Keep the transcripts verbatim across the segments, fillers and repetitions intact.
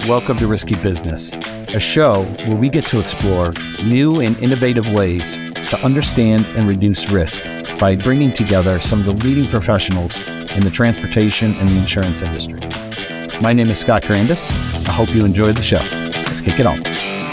Welcome to Risky Business, a show where we get to explore new and innovative ways to understand and reduce risk by bringing together some of the leading professionals in the transportation and the insurance industry. My name is Scott Grandis. I hope you enjoyed the show. Let's kick it on.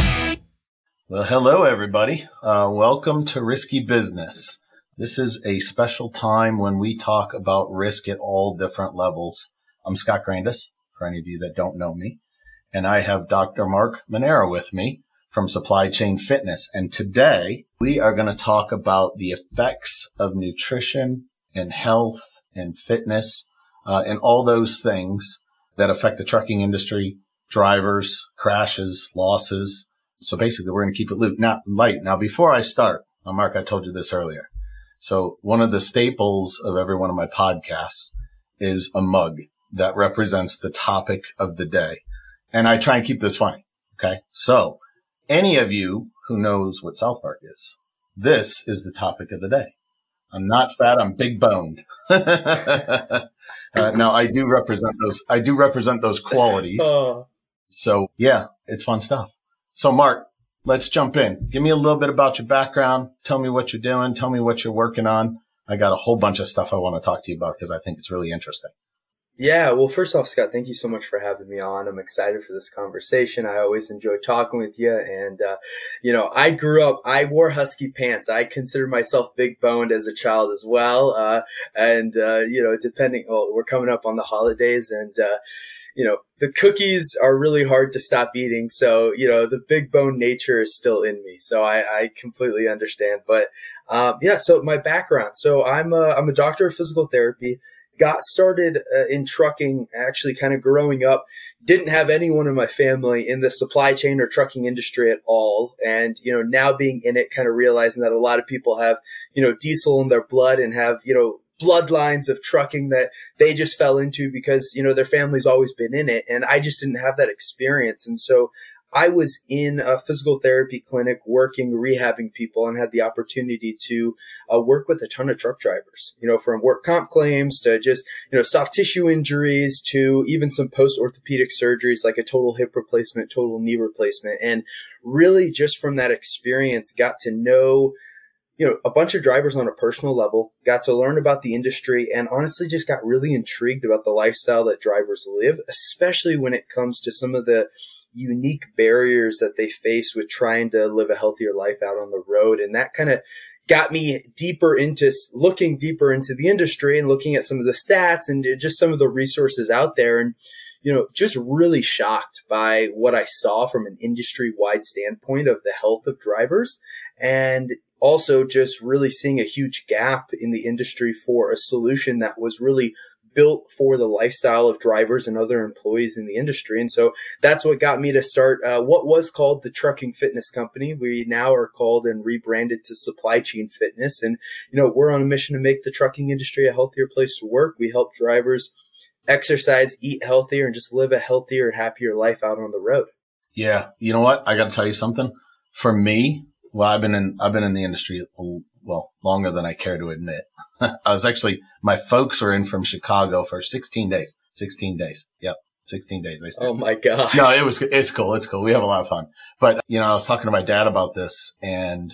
Well, hello, everybody. Uh, welcome to Risky Business. This is a special time when we talk about risk at all different levels. I'm Scott Grandis, for any of you that don't know me, and I have Doctor Mark Manera with me from Supply Chain Fitness. And today we are going to talk about the effects of nutrition and health and fitness uh, and all those things that affect the trucking industry, drivers, crashes, losses. So basically, we're going to keep it loot, not light. Now, before I start, uh, Mark, I told you this earlier. So one of the staples of every one of my podcasts is a mug that represents the topic of the day. And I try and keep this funny. Okay. So any of you who knows what South Park is, this is the topic of the day. I'm not fat. I'm big boned. uh, now I do represent those. I do represent those qualities. So yeah, it's fun stuff. So Mark, let's jump in. Give me a little bit about your background. Tell me what you're doing. Tell me what you're working on. I got a whole bunch of stuff I want to talk to you about because I think it's really interesting. Yeah, well, first off, Scott, thank you so much for having me on. I'm excited for this conversation. I always enjoy talking with you. And, uh, you know, I grew up, I wore husky pants. I consider myself big boned as a child as well. Uh, and, uh, you know, depending, well, we're coming up on the holidays and, uh, you know, the cookies are really hard to stop eating. So, you know, the big bone nature is still in me. So I, I completely understand. But, um, yeah, so my background. So I'm a, I'm a doctor of physical therapy. Got started uh, in trucking, actually kind of growing up, didn't have anyone in my family in the supply chain or trucking industry at all. And, you know, now being in it, kind of realizing that a lot of people have, you know, diesel in their blood and have, you know, bloodlines of trucking that they just fell into because, you know, their family's always been in it. And I just didn't have that experience. And so I was in a physical therapy clinic working, rehabbing people, and had the opportunity to uh, work with a ton of truck drivers, you know, from work comp claims to just, you know, soft tissue injuries to even some post-orthopedic surgeries like a total hip replacement, total knee replacement. And really just from that experience, got to know, you know, a bunch of drivers on a personal level, got to learn about the industry, and honestly just got really intrigued about the lifestyle that drivers live, especially when it comes to some of the unique barriers that they face with trying to live a healthier life out on the road. And that kind of got me deeper into looking deeper into the industry and looking at some of the stats and just some of the resources out there. And, you know, just really shocked by what I saw from an industry-wide standpoint of the health of drivers, and also just really seeing a huge gap in the industry for a solution that was really built for the lifestyle of drivers and other employees in the industry. And so that's what got me to start uh, what was called the Trucking Fitness Company. We now are called and rebranded to Supply Chain Fitness. And, you know, we're on a mission to make the trucking industry a healthier place to work. We help drivers exercise, eat healthier, and just live a healthier, happier life out on the road. Yeah. You know what? I got to tell you something. For me, well, I've been in, I've been in the industry, well, longer than I care to admit. I was actually, my folks were in from Chicago for sixteen days, sixteen days. Yep. sixteen days. I oh my God. No, it was, it's cool. It's cool. We have a lot of fun. But, you know, I was talking to my dad about this, and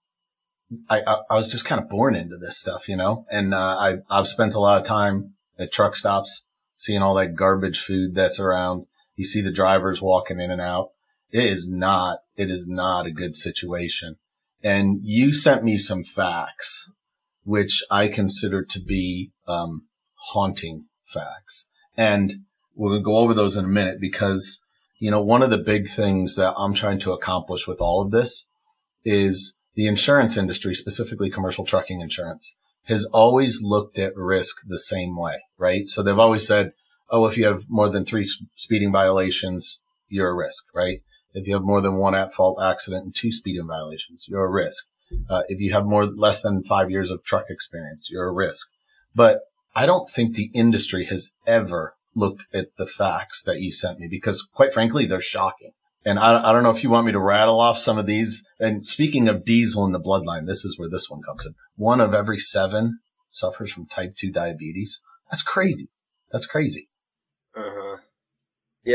I, I, I was just kind of born into this stuff, you know, and, uh, I, I've spent a lot of time at truck stops, seeing all that garbage food that's around. You see the drivers walking in and out. It is not, it is not a good situation. And you sent me some facts, which I consider to be um, haunting facts. And we're going to go over those in a minute because, you know, one of the big things that I'm trying to accomplish with all of this is the insurance industry, specifically commercial trucking insurance, has always looked at risk the same way, right? So they've always said, oh, if you have more than three speeding violations, you're a risk, right? If you have more than one at-fault accident and two speeding violations, you're a risk. Uh, if you have more, less than five years of truck experience, you're a risk. But I don't think the industry has ever looked at the facts that you sent me because, quite frankly, they're shocking. And I, I don't know if you want me to rattle off some of these. And speaking of diesel in the bloodline, this is where this one comes in. One of every seven suffers from type two diabetes. That's crazy. That's crazy. Uh-huh. Yeah.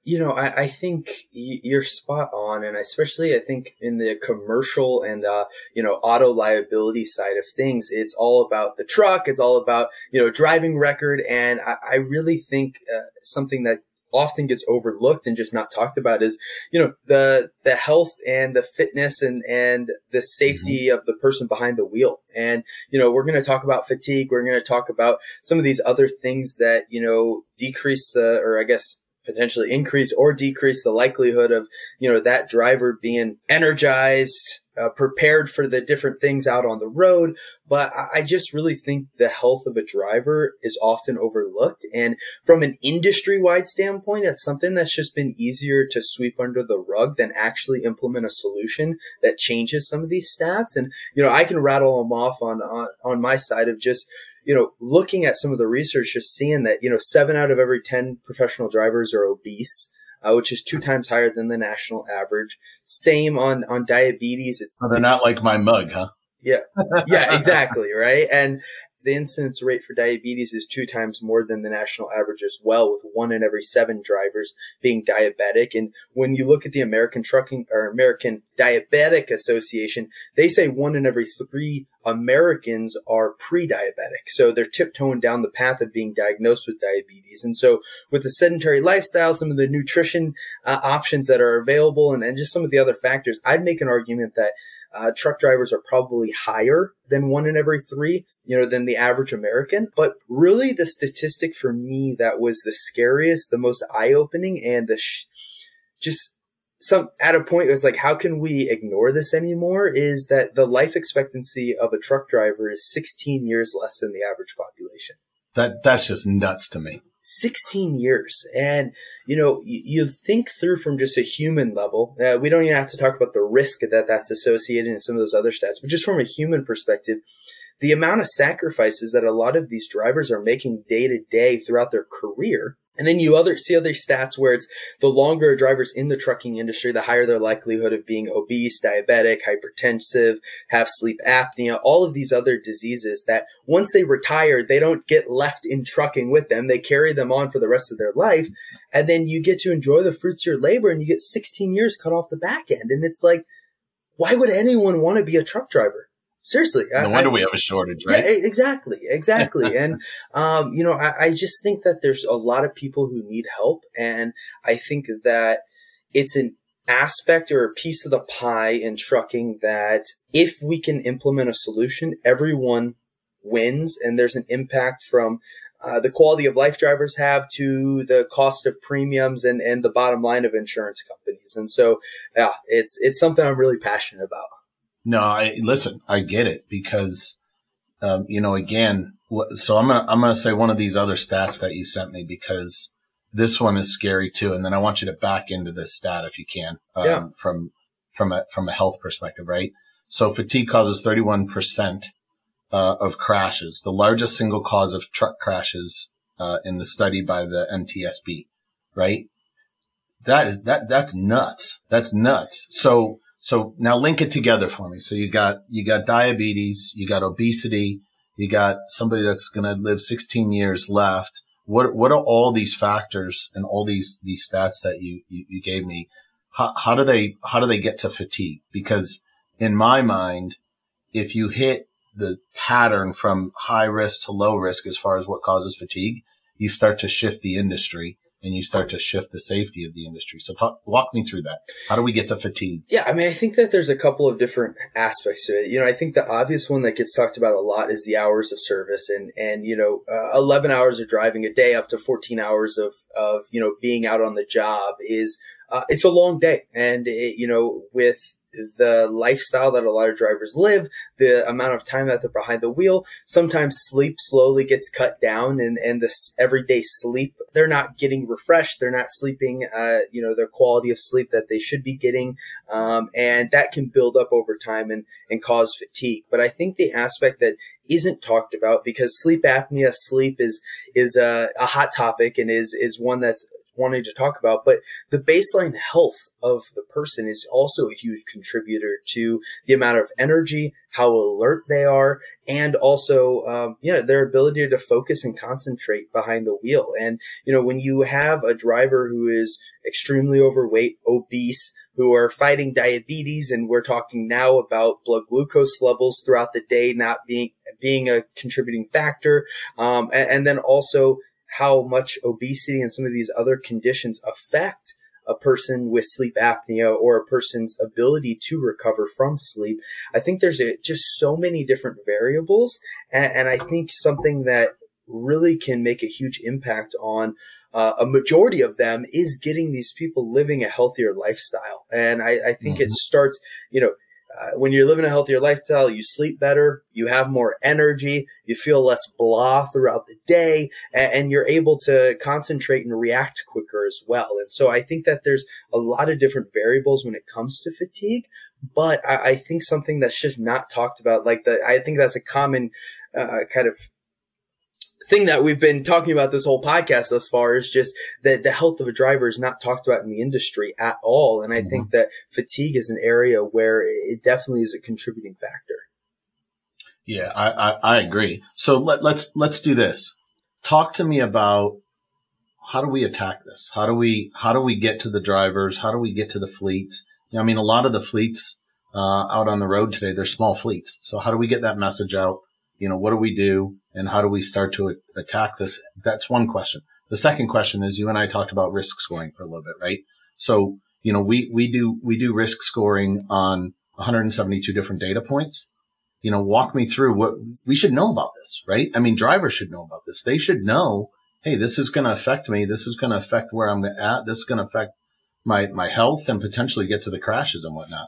You know, I, I think y- you're spot on. And especially I think in the commercial and, uh, you know, auto liability side of things, it's all about the truck. It's all about, you know, driving record. And I, I really think uh, something that often gets overlooked and just not talked about is, you know, the, the health and the fitness and, and the safety mm-hmm. of the person behind the wheel. And, you know, we're going to talk about fatigue. We're going to talk about some of these other things that, you know, decrease the, or I guess, potentially increase or decrease the likelihood of, you know, that driver being energized, uh, prepared for the different things out on the road. But I just really think the health of a driver is often overlooked. And from an industry-wide standpoint, it's something that's just been easier to sweep under the rug than actually implement a solution that changes some of these stats. And, you know, I can rattle them off on, on, on my side of just, you know, looking at some of the research, just seeing that, you know, seven out of every ten professional drivers are obese, uh, which is two times higher than the national average. Same on, on diabetes. Oh, they're not like my mug, huh? Yeah. Yeah, exactly. Right. And the incidence rate for diabetes is two times more than the national average as well, with one in every seven drivers being diabetic. And when you look at the American Trucking or American Diabetic Association, they say one in every three Americans are pre-diabetic. So they're tiptoeing down the path of being diagnosed with diabetes. And so with the sedentary lifestyle, some of the nutrition uh, options that are available, and, and just some of the other factors, I'd make an argument that Uh, truck drivers are probably higher than one in every three, you know, than the average American. But really the statistic for me that was the scariest, the most eye-opening, and the sh- just some at a point it was like, how can we ignore this anymore, is that the life expectancy of a truck driver is sixteen years less than the average population. That that's just nuts to me. sixteen years. And, you know, you, you think through from just a human level. Uh, we don't even have to talk about the risk that that's associated in some of those other stats, but just from a human perspective, the amount of sacrifices that a lot of these drivers are making day to day throughout their career. And then you other see other stats where it's the longer a driver's in the trucking industry, the higher their likelihood of being obese, diabetic, hypertensive, have sleep apnea, all of these other diseases that once they retire, they don't get left in trucking with them. They carry them on for the rest of their life. And then you get to enjoy the fruits of your labor and you get sixteen years cut off the back end. And it's like, why would anyone want to be a truck driver? Seriously. No I, wonder I, we have a shortage, right? Yeah, exactly. Exactly. and, um, you know, I, I just think that there's a lot of people who need help. And I think that it's an aspect or a piece of the pie in trucking that if we can implement a solution, everyone wins. And there's an impact from uh, the quality of life drivers have to the cost of premiums and, and the bottom line of insurance companies. And so, yeah, it's, it's something I'm really passionate about. No, I listen, I get it because, um, you know, again, so I'm going to, I'm going to say one of these other stats that you sent me because this one is scary too. And then I want you to back into this stat if you can, um, yeah. from, from a, from a health perspective, right? So fatigue causes thirty-one percent, uh, of crashes, the largest single cause of truck crashes, uh, in the study by the N T S B, right? That is, that, that's nuts. That's nuts. So, So now link it together for me. So you got, you got diabetes, you got obesity, you got somebody that's going to live sixteen years left. What, what are all these factors and all these, these stats that you, you, you gave me? How, how do they, how do they get to fatigue? Because in my mind, if you hit the pattern from high risk to low risk as far as what causes fatigue, you start to shift the industry. And you start to shift the safety of the industry. So talk, walk me through that. How do we get to fatigue? Yeah, I mean, I think that there's a couple of different aspects to it. You know, I think the obvious one that gets talked about a lot is the hours of service and, and, you know, uh, eleven hours of driving a day up to fourteen hours of, of, you know, being out on the job is, uh, it's a long day. And, it, you know, with the lifestyle that a lot of drivers live, the amount of time that they're behind the wheel, sometimes sleep slowly gets cut down and, and this everyday sleep, they're not getting refreshed. They're not sleeping, uh, you know, the quality of sleep that they should be getting. Um, and that can build up over time and, and cause fatigue. But I think the aspect that isn't talked about, because sleep apnea, sleep is, is a, a hot topic and is, is one that's wanting to talk about, but the baseline health of the person is also a huge contributor to the amount of energy, how alert they are, and also, um, yeah, their ability to focus and concentrate behind the wheel. And, you know, when you have a driver who is extremely overweight, obese, who are fighting diabetes, and we're talking now about blood glucose levels throughout the day not being being a contributing factor, um, and, and then also how much obesity and some of these other conditions affect a person with sleep apnea or a person's ability to recover from sleep. I think there's a, just so many different variables, and, and I think something that really can make a huge impact on Uh, a majority of them is getting these people living a healthier lifestyle. And I, I think mm-hmm. it starts, you know, uh, when you're living a healthier lifestyle, you sleep better, you have more energy, you feel less blah throughout the day, and, and you're able to concentrate and react quicker as well. And so I think that there's a lot of different variables when it comes to fatigue, but I, I think something that's just not talked about, like the, I think that's a common uh, kind of thing that we've been talking about this whole podcast thus far, is just that the health of a driver is not talked about in the industry at all. And I mm-hmm. think that fatigue is an area where it definitely is a contributing factor. Yeah, I, I, I agree. So let, let's, let's do this. Talk to me about how do we attack this? How do we, how do we get to the drivers? How do we get to the fleets? I mean, a lot of the fleets, uh, out on the road today, they're small fleets. So how do we get that message out? You know, what do we do, and how do we start to attack this? That's one question. The second question is, you and I talked about risk scoring for a little bit, right? So, you know, we, we do, we do risk scoring on one hundred seventy-two different data points. You know, walk me through what we should know about this, right? I mean, drivers should know about this. They should know, hey, this is going to affect me. This is going to affect where I'm at. This is going to affect my, my health and potentially get to the crashes and whatnot.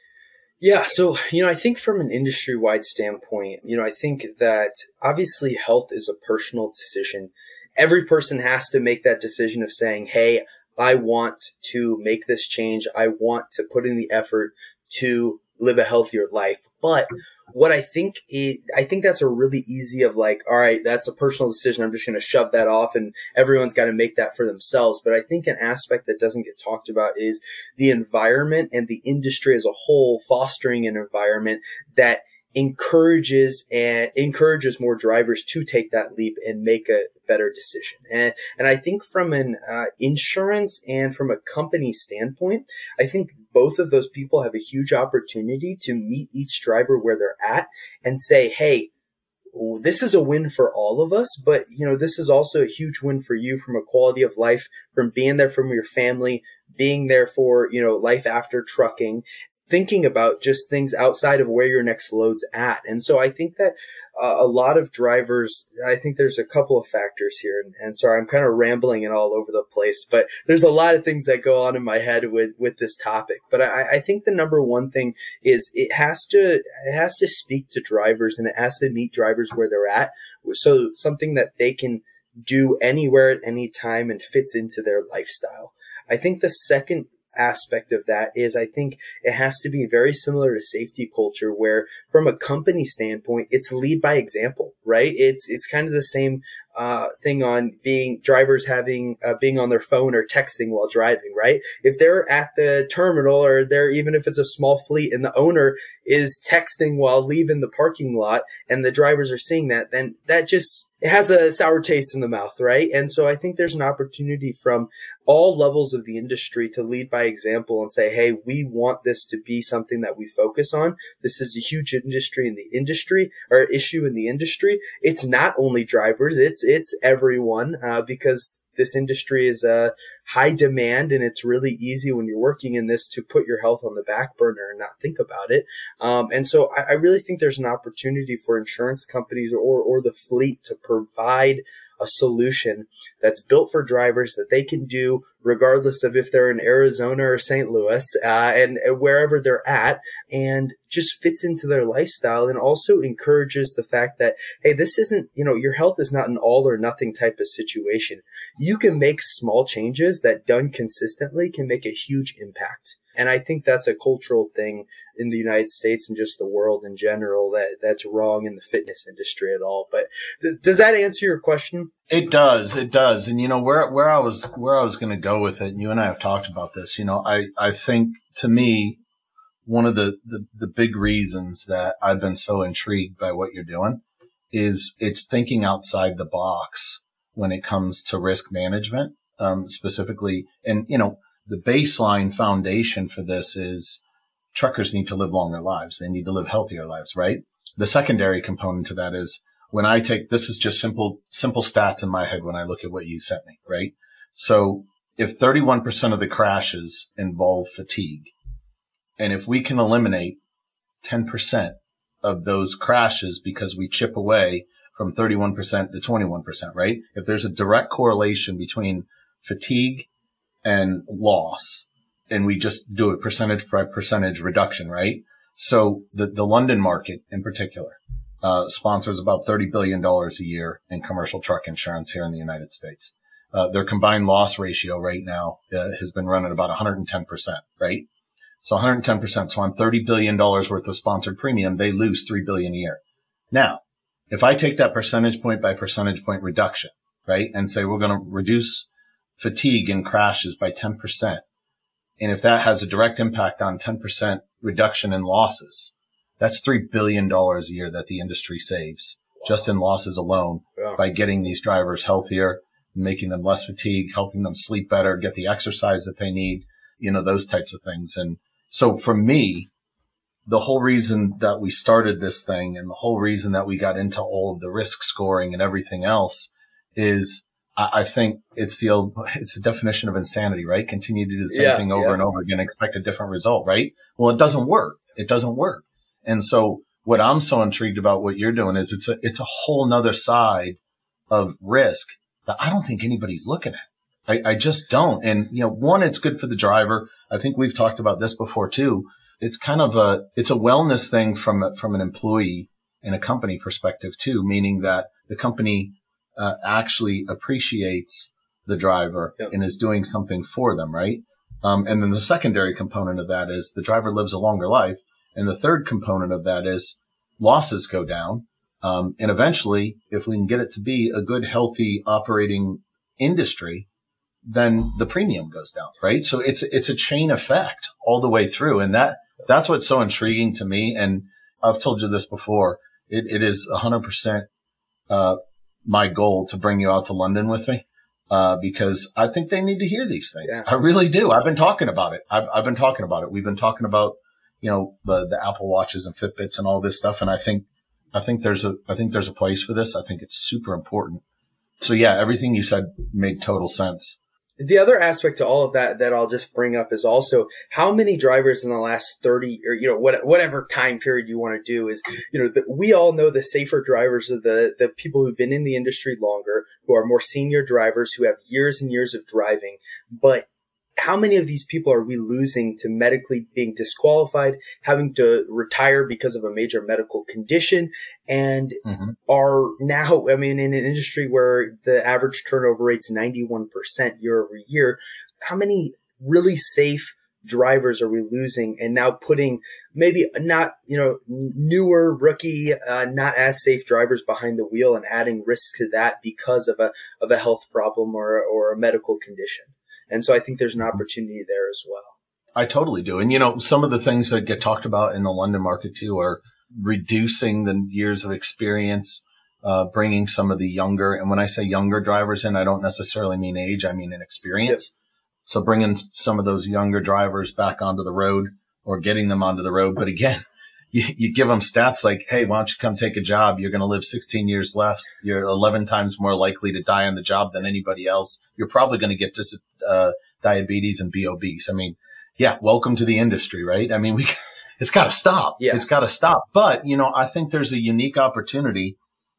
Yeah. So, you know, I think from an industry-wide standpoint, you know, I think that obviously health is a personal decision. Every person has to make that decision of saying, hey, I want to make this change. I want to put in the effort to live a healthier life. But what I think is, I think that's a really easy of like, all right, that's a personal decision. I'm just going to shove that off, and everyone's got to make that for themselves. But I think an aspect that doesn't get talked about is the environment and the industry as a whole fostering an environment that encourages and encourages more drivers to take that leap and make a better decision. And, and I think from an uh, insurance and from a company standpoint, I think both of those people have a huge opportunity to meet each driver where they're at and say, hey, this is a win for all of us, but you know, this is also a huge win for you from a quality of life, from being there from your family, being there for, you know, life after trucking, thinking about just things outside of where your next load's at. And so I think that uh, a lot of drivers, I think there's a couple of factors here. And, and sorry, I'm kind of rambling and all over the place, but there's a lot of things that go on in my head with, with this topic. But I, I think the number one thing is it has to, it has to speak to drivers, and it has to meet drivers where they're at. So something that they can do anywhere at any time and fits into their lifestyle. I think the second aspect of that is I think it has to be very similar to safety culture, where from a company standpoint, it's lead by example, right? It's, it's kind of the same uh, thing on being drivers having, uh, being on their phone or texting while driving, right? If they're at the terminal, or they're, even if it's a small fleet and the owner is texting while leaving the parking lot and the drivers are seeing that, then that just, it has a sour taste in the mouth, right? And so I think there's an opportunity from all levels of the industry to lead by example and say, hey, we want this to be something that we focus on. This is a huge industry in the industry, or issue in the industry. It's not only drivers, it's, it's everyone, uh, because this industry is a high demand, and it's really easy when you're working in this to put your health on the back burner and not think about it. Um, and so I, I really think there's an opportunity for insurance companies or, or the fleet to provide a solution that's built for drivers that they can do regardless of if they're in Arizona or Saint Louis, uh, and wherever they're at, and just fits into their lifestyle, and also encourages the fact that, hey, this isn't, you know, your health is not an all or nothing type of situation. You can make small changes that done consistently can make a huge impact. And I think that's a cultural thing in the United States and just the world in general that that's wrong in the fitness industry at all. But th- does that answer your question? It does. It does. And you know, where, where I was, where I was going to go with it, and you and I have talked about this, you know, I, I think to me, one of the, the, the big reasons that I've been so intrigued by what you're doing is it's thinking outside the box when it comes to risk management, um, specifically. And, you know, the baseline foundation for this is truckers need to live longer lives. They need to live healthier lives, right? The secondary component to that is when I take, this is just simple, simple stats in my head when I look at what you sent me, right? So if thirty-one percent of the crashes involve fatigue, and if we can eliminate ten percent of those crashes because we chip away from thirty-one percent to twenty-one percent, right? If there's a direct correlation between fatigue and loss, and we just do a percentage by percentage reduction, right? So the, the London market in particular, uh, sponsors about thirty billion dollars a year in commercial truck insurance here in the United States. Uh, their combined loss ratio right now uh, has been running about one hundred ten percent, right? So one hundred ten percent. So on thirty billion dollars worth of sponsored premium, they lose three billion dollars a year. Now, if I take that percentage point by percentage point reduction, right, and say we're going to reduce fatigue and crashes by ten percent, and if that has a direct impact on ten percent reduction in losses, that's three billion dollars a year that the industry saves just in losses alone Yeah. by getting these drivers healthier, making them less fatigued, helping them sleep better, get the exercise that they need, you know, those types of things. And so for me, the whole reason that we started this thing and the whole reason that we got into all of the risk scoring and everything else is I, I think it's the old, it's the definition of insanity, right? Continue to do the same Yeah, thing over yeah. and over again, expect a different result, right? Well, it doesn't work. It doesn't work. And so what I'm so intrigued about what you're doing is it's a, it's a whole nother side of risk that I don't think anybody's looking at. I, I just don't. And, you know, one, it's good for the driver. I think we've talked about this before too. It's kind of a, it's a wellness thing from, a, from an employee and a company perspective too, meaning that the company uh, actually appreciates the driver Yep. and is doing something for them, right? Um, and then the secondary component of that is the driver lives a longer life. And the third component of that is losses go down. Um, and eventually, if we can get it to be a good, healthy operating industry, then the premium goes down, right? So it's, it's a chain effect all the way through. And that, that's what's so intriguing to me. And I've told you this before. It, it is one hundred percent, uh, my goal to bring you out to London with me, uh, because I think they need to hear these things. Yeah. I really do. I've been talking about it. I've, I've been talking about it. We've been talking about, you know, the, the Apple Watches and Fitbits and all this stuff. And I think, I think there's a, I think there's a place for this. I think it's super important. So yeah, everything you said made total sense. The other aspect to all of that that I'll just bring up is also how many drivers in the last thirty or, you know, what, whatever time period you want to do is, you know, the, we all know the safer drivers are the, the people who've been in the industry longer, who are more senior drivers, who have years and years of driving. But how many of these people are we losing to medically being disqualified, having to retire because of a major medical condition, and Mm-hmm. are now, I mean, in an industry where the average turnover rate's ninety-one percent year over year, how many really safe drivers are we losing and now putting maybe not, you know, newer rookie, uh, not as safe drivers behind the wheel and adding risk to that because of a, of a health problem or, or a medical condition. And so I think there's an opportunity there as well. I totally do. And, you know, some of the things that get talked about in the London market too are reducing the years of experience, uh, bringing some of the younger, and when I say younger drivers in, I don't necessarily mean age, I mean in experience. Yep. So bringing some of those younger drivers back onto the road or getting them onto the road. But again, you, you give them stats like, hey, why don't you come take a job? You're going to live sixteen years less. You're eleven times more likely to die on the job than anybody else. You're probably going to get dis- uh, diabetes and be obese. I mean, yeah, welcome to the industry, right? I mean, we, it's got to stop. Yes. It's got to stop. But, you know, I think there's a unique opportunity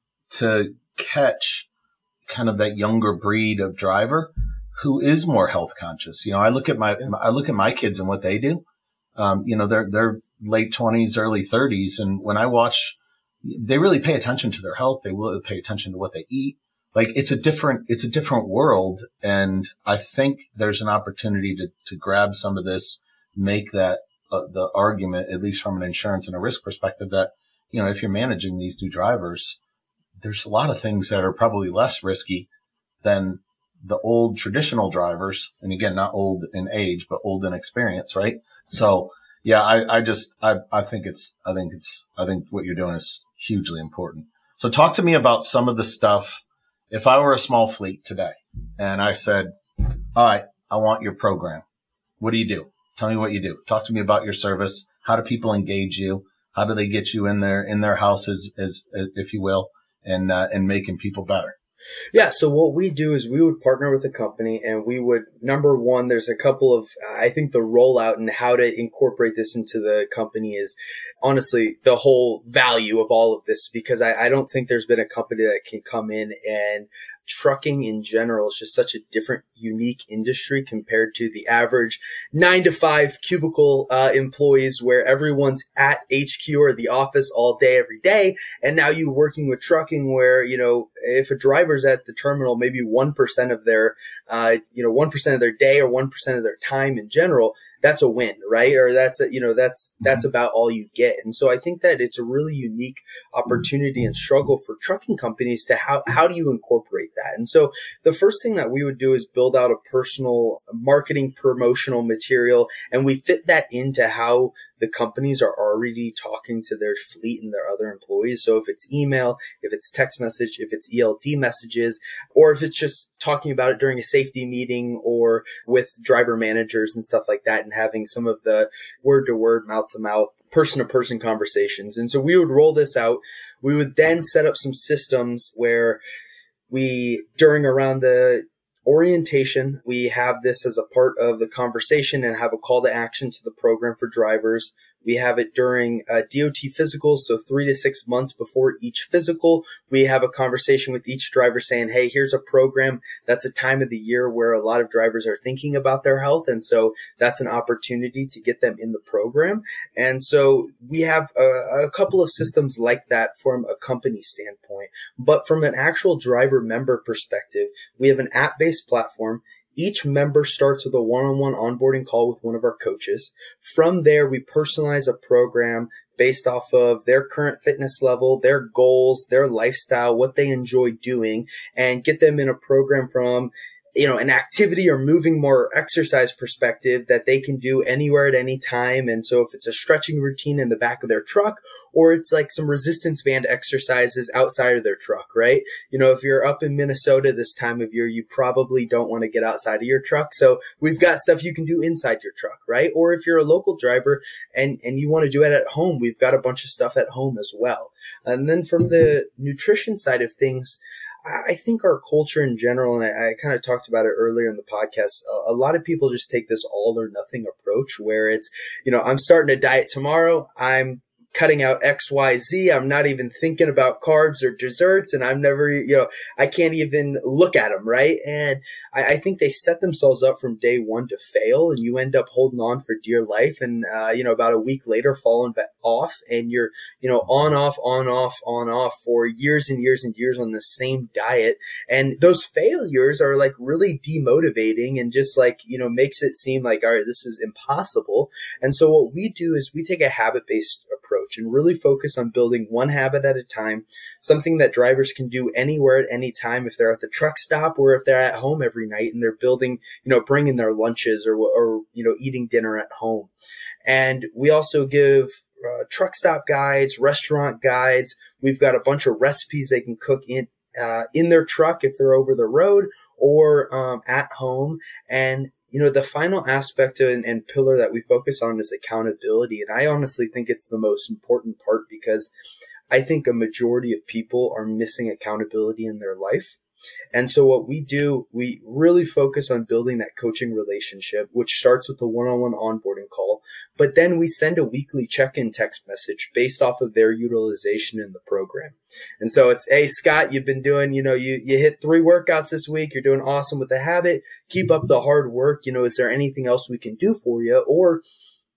to catch kind of that younger breed of driver who is more health conscious. You know, I look at my, I look at my kids and what they do. Um, you know, they're, they're late twenties, early thirties. And when I watch, they really pay attention to their health. They will pay attention to what they eat. Like it's a different, it's a different world. And I think there's an opportunity to, to grab some of this make that uh, the argument, at least from an insurance and a risk perspective, that, you know, if you're managing these new drivers, there's a lot of things that are probably less risky than the old traditional drivers. And again, not old in age, but old in experience, right? So yeah, I, I just, I, I think it's, I think it's, I think what you're doing is hugely important. So talk to me about some of the stuff. If I were a small fleet today and I said, all right, I want your program. What do you do? Tell me what you do. Talk to me about your service. How do people engage you? How do they get you in their, in their houses, as, if you will, and, uh, and making people better? Yeah. So what we do is we would partner with a company and we would, number one, there's a couple of, I think the rollout and how to incorporate this into the company is honestly the whole value of all of this, because I, I don't think there's been a company that can come in, and trucking in general is just such a different, unique industry compared to the average nine to five cubicle uh, employees where everyone's at H Q or the office all day, every day. And now you're working with trucking where, you know, if a driver's at the terminal, maybe one percent of their, uh, you know, one percent of their day or one percent of their time in general, that's a win, right? Or that's, a, you know, that's, that's about all you get. And so I think that it's a really unique opportunity and struggle for trucking companies to how, how do you incorporate that? And so the first thing that we would do is build out a personal marketing promotional material, and we fit that into how the companies are already talking to their fleet and their other employees. So if it's email, if it's text message, if it's E L D messages, or if it's just talking about it during a safety meeting or with driver managers and stuff like that, and having some of the word to word, mouth to mouth, person to person conversations. And so we would roll this out. We would then set up some systems where we, during around the orientation, we have this as a part of the conversation and have a call to action to the program for drivers. We have it during uh, D O T physicals, so three to six months before each physical. We have a conversation with each driver saying, hey, here's a program. That's a time of the year where a lot of drivers are thinking about their health. And so that's an opportunity to get them in the program. And so we have a, a couple of systems like that from a company standpoint. But from an actual driver member perspective, we have an app-based platform. Each member starts with a one-on-one onboarding call with one of our coaches. From there, we personalize a program based off of their current fitness level, their goals, their lifestyle, what they enjoy doing, and get them in a program from, you know, an activity or moving more exercise perspective that they can do anywhere at any time. And so if it's a stretching routine in the back of their truck, or it's like some resistance band exercises outside of their truck, right? You know, if you're up in Minnesota this time of year, you probably don't want to get outside of your truck. So we've got stuff you can do inside your truck, right? Or if you're a local driver and, and you want to do it at home, we've got a bunch of stuff at home as well. And then from the nutrition side of things, I think our culture in general, and I, I kind of talked about it earlier in the podcast, a, a lot of people just take this all or nothing approach where it's, you know, I'm starting a diet tomorrow. I'm cutting out X, Y, Z. I'm not even thinking about carbs or desserts, and I'm never, you know, I can't even look at them, right? And I, I think they set themselves up from day one to fail, and you end up holding on for dear life. And, uh, you know, about a week later, falling back off, and you're, you know, on, off, on, off, on, off for years and years and years on the same diet. And those failures are like really demotivating and just like, you know, makes it seem like, all right, this is impossible. And so what we do is we take a habit-based approach and really focus on building one habit at a time, something that drivers can do anywhere at any time if they're at the truck stop or if they're at home every night and they're building, you know, bringing their lunches or, or you know, eating dinner at home. And we also give uh, truck stop guides, restaurant guides. We've got a bunch of recipes they can cook in uh, in their truck if they're over the road or um, at home. And you know, the final aspect and, and pillar that we focus on is accountability. And I honestly think it's the most important part because I think a majority of people are missing accountability in their life. And so what we do, we really focus on building that coaching relationship, which starts with the one-on-one onboarding call. But then we send a weekly check-in text message based off of their utilization in the program. And so it's, hey, Scott, you've been doing, you know, you, you hit three workouts this week. You're doing awesome with the habit. Keep up the hard work. You know, is there anything else we can do for you? Or,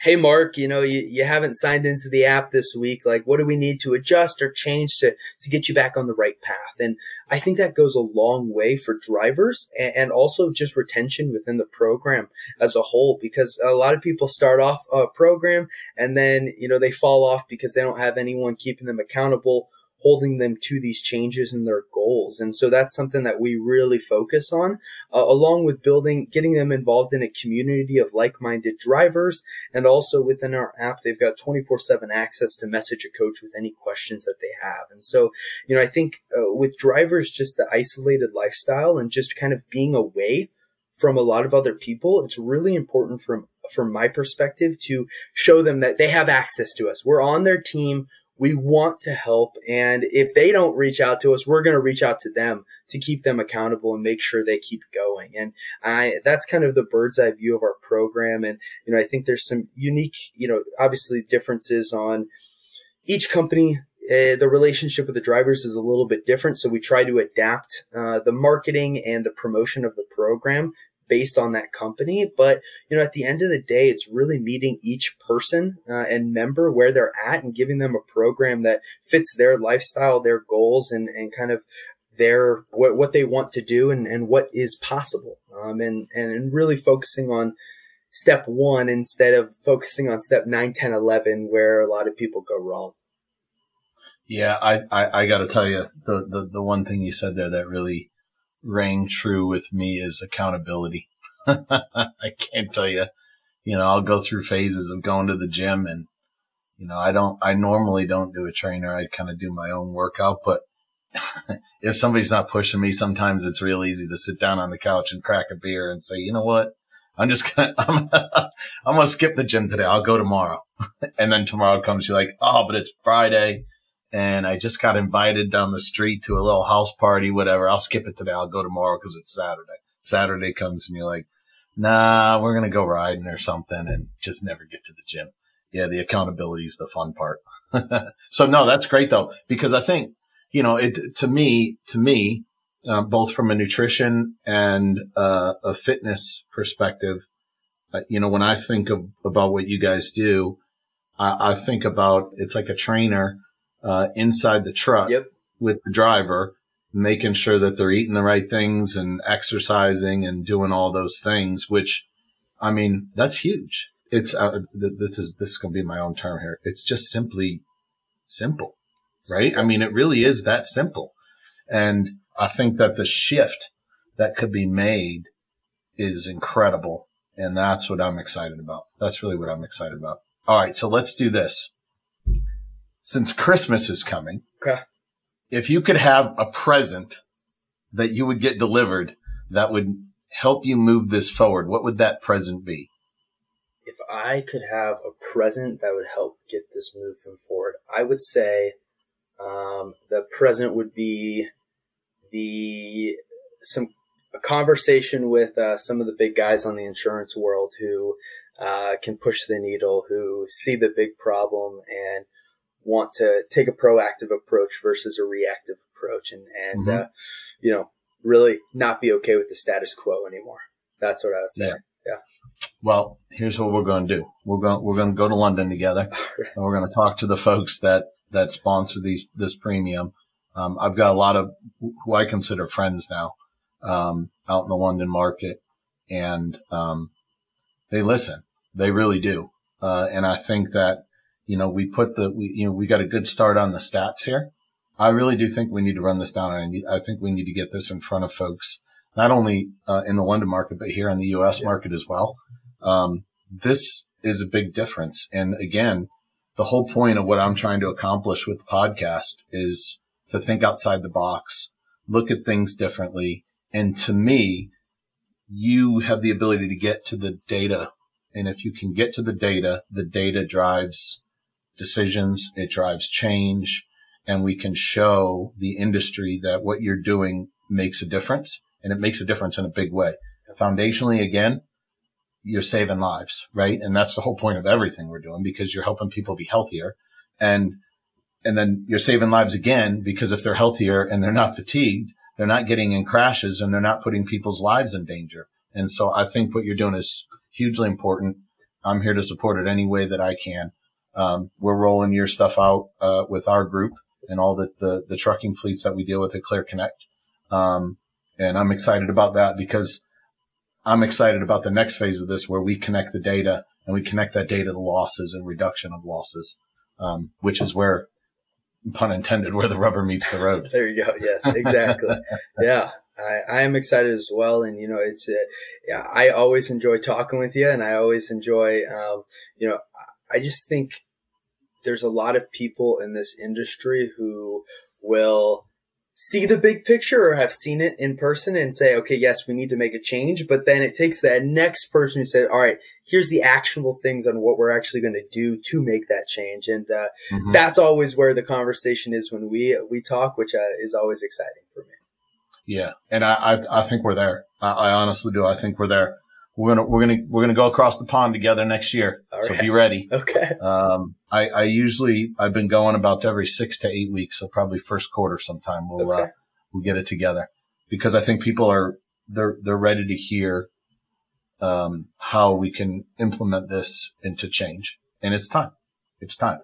hey, Mark, you know, you, you haven't signed into the app this week. Like, what do we need to adjust or change to, to get you back on the right path? And I think that goes a long way for drivers and, and also just retention within the program as a whole, because a lot of people start off a program and then, you know, they fall off because they don't have anyone keeping them accountable, holding them to these changes in their goals. And so that's something that we really focus on, uh, along with building, getting them involved in a community of like-minded drivers. And also within our app, they've got twenty-four seven access to message a coach with any questions that they have. And so, you know, I think uh, with drivers, just the isolated lifestyle and just kind of being away from a lot of other people, it's really important from, from my perspective to show them that they have access to us. We're on their team. We want to help. And if they don't reach out to us, we're going to reach out to them to keep them accountable and make sure they keep going. And I, that's kind of the bird's eye view of our program. And, you know, I think there's some unique, you know, obviously differences on each company. Uh, the relationship with the drivers is a little bit different. So we try to adapt uh, the marketing and the promotion of the program based on that company. But, you know, at the end of the day, it's really meeting each person uh, and member where they're at and giving them a program that fits their lifestyle, their goals, and, and kind of their, what, what they want to do and, and what is possible. Um, and, and really focusing on step one instead of focusing on step nine, ten, eleven, where a lot of people go wrong. Yeah, I, I, I got to tell you, the, the, the one thing you said there that really rang true with me is accountability. I can't tell you, you know, I'll go through phases of going to the gym and, you know, I don't, I normally don't do a trainer. I kind of do my own workout, but if somebody's not pushing me, sometimes it's real easy to sit down on the couch and crack a beer and say, you know what? I'm just going to, I'm, I'm going to skip the gym today. I'll go tomorrow. And then tomorrow comes, you're like, oh, but it's Friday. And I just got invited down the street to a little house party, whatever. I'll skip it today. I'll go tomorrow because it's Saturday. Saturday comes and you're like, nah, we're going to go riding or something and just never get to the gym. Yeah, the accountability is the fun part. So no, that's great though, because I think, you know, it, to me, to me, uh, both from a nutrition and uh, a fitness perspective, uh, you know, when I think of, about what you guys do, I, I think about, it's like a trainer Uh, inside the truck yep. with the driver, making sure that they're eating the right things and exercising and doing all those things, which, I mean, that's huge. It's, uh, th- this is, this is going to be my own term here. It's just simply simple, right? I mean, it really is that simple. And I think that the shift that could be made is incredible. And that's what I'm excited about. That's really what I'm excited about. All right. So let's do this. Since Christmas is coming, okay. If you could have a present that you would get delivered that would help you move this forward, what would that present be? If I could have a present that would help get this moving forward, I would say um, the present would be the some a conversation with uh, some of the big guys on the insurance world who uh, can push the needle, who see the big problem and want to take a proactive approach versus a reactive approach and, and, mm-hmm. uh, you know, really not be okay with the status quo anymore. That's what I would say. Yeah. yeah. Well, here's what we're going to do. We're going, we're going to go to London together right. and we're going to talk to the folks that, that sponsor these, this premium. Um, I've got a lot of who I consider friends now, um, out in the London market and, um, they listen. They really do. Uh, and I think that, you know, we put the, we, you know, we got a good start on the stats here. I really do think we need to run this down. And I think we need to get this in front of folks, not only uh, in the London market, but here in the U S yeah. market as well. Um, this is a big difference. And again, the whole point of what I'm trying to accomplish with the podcast is to think outside the box, look at things differently. And to me, you have the ability to get to the data. And if you can get to the data, the data drives decisions, it drives change, and we can show the industry that what you're doing makes a difference, and it makes a difference in a big way. Foundationally, again, you're saving lives, right? And that's the whole point of everything we're doing, because you're helping people be healthier. And, and then you're saving lives again, because if they're healthier and they're not fatigued, they're not getting in crashes and they're not putting people's lives in danger. And so I think what you're doing is hugely important. I'm here to support it any way that I can. Um, we're rolling your stuff out, uh, with our group and all the, the, the trucking fleets that we deal with at Clear Connect. Um, and I'm excited about that because I'm excited about the next phase of this where we connect the data and we connect that data to losses and reduction of losses, um, which is where, pun intended, where the rubber meets the road. There you go. Yes, exactly. Yeah. I, I am excited as well. And, you know, it's, uh, yeah, I always enjoy talking with you, and I always enjoy, um, you know, I just think there's a lot of people in this industry who will see the big picture or have seen it in person and say, okay, yes, we need to make a change. But then it takes that next person who says, all right, here's the actionable things on what we're actually going to do to make that change. And, uh, mm-hmm. that's always where the conversation is when we, we talk, which uh, is always exciting for me. Yeah. And I, I, I think we're there. I, I honestly do. I think we're there. We're going to, we're going to, we're going to go across the pond together next year. All right. So be ready. Okay. Um, I, I usually, I've been going about every six to eight weeks. So probably first quarter sometime we'll, okay. uh, we'll get it together because I think people are, they're, they're ready to hear, um, how we can implement this into change. And it's time. It's time.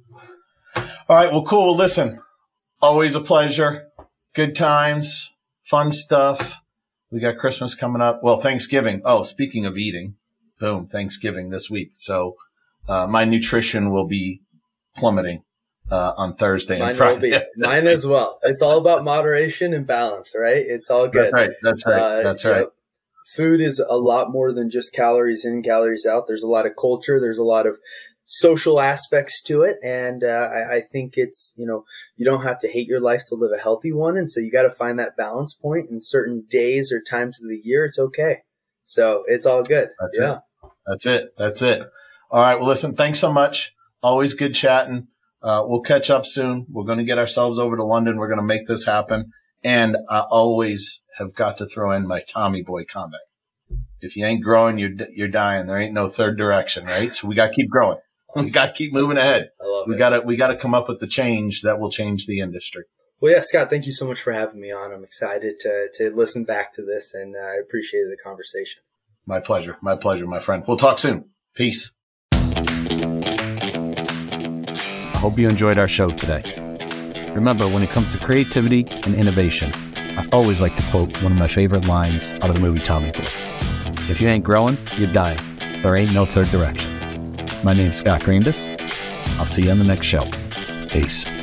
All right. Well, cool. Listen, always a pleasure. Good times. Fun stuff. We got Christmas coming up. Well, Thanksgiving. Oh, speaking of eating, boom, Thanksgiving this week. So, uh, my nutrition will be plummeting, uh, on Thursday Mine and Friday. Will be. Mine as well. It's all about moderation and balance, right? It's all good. That's right. That's right. Uh, That's right. Know, food is a lot more than just calories in, calories out. There's a lot of culture. There's a lot of social aspects to it. And, uh, I, I think it's, you know, you don't have to hate your life to live a healthy one. And so you got to find that balance point in certain days or times of the year. It's okay. So it's all good. That's yeah. it. That's it. That's it. All right. Well, listen, thanks so much. Always good chatting. Uh, we'll catch up soon. We're going to get ourselves over to London. We're going to make this happen. And I always have got to throw in my Tommy Boy comment. If you ain't growing, you're, you're dying. There ain't no third direction, right? So we got to keep growing. We got to keep moving ahead. I love we it. got to, we got to come up with the change that will change the industry. Well, yeah, Scott, thank you so much for having me on. I'm excited to, to listen back to this, and I appreciated the conversation. My pleasure. My pleasure, my friend. We'll talk soon. Peace. I hope you enjoyed our show today. Remember, when it comes to creativity and innovation, I always like to quote one of my favorite lines out of the movie Tommy Boy. If you ain't growing, you're dying. There ain't no third direction. My name's Scott Greenbus. I'll see you on the next show. Peace.